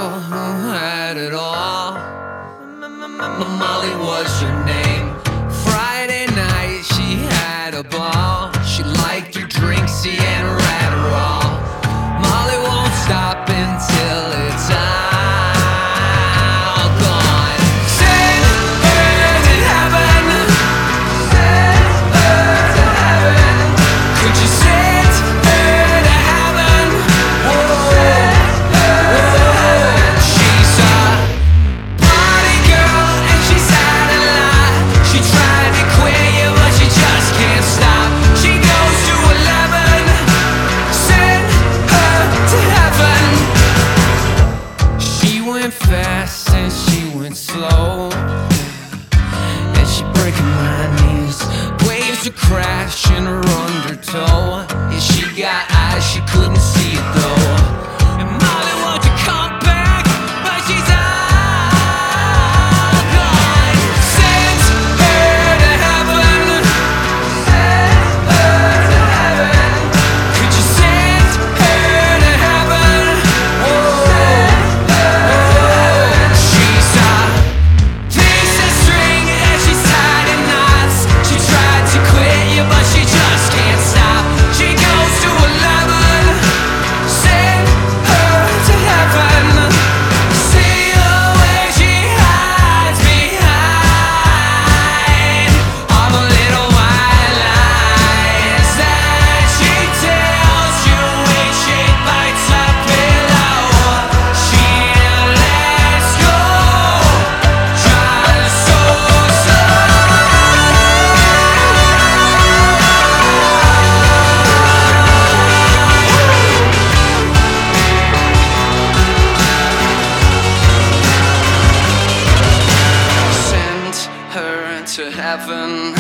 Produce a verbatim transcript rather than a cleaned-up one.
girl who had it all. Molly was her name. Friday night she had a ball. She liked her drinksy and Adderall. Molly won't stop until it's all gone. Send her to heaven. Send her to heaven. Could you send her to heaven? Whoa. She's a party girl and she's had a lot. She tried to quit you but she just can't stop. She goes to eleven. Send her to heaven. She went fast and she went slow, and she breaking my knees. Waves are crashing her undertow. Yeah, she got eyes, she couldn't see it though. And Molly wants to come back, but she's all gone. Send her to heaven. Send her to heaven. Could you send her to heaven? Whoa. She's a piece of string and she's tied in knots. She tried to quit you but she just can't stop. She goes to eleven. Send her to heaven. See her where she hides behind all the little white lies that she tells you when she bites a pillow. She lets go, trying so slow. Send her to heaven.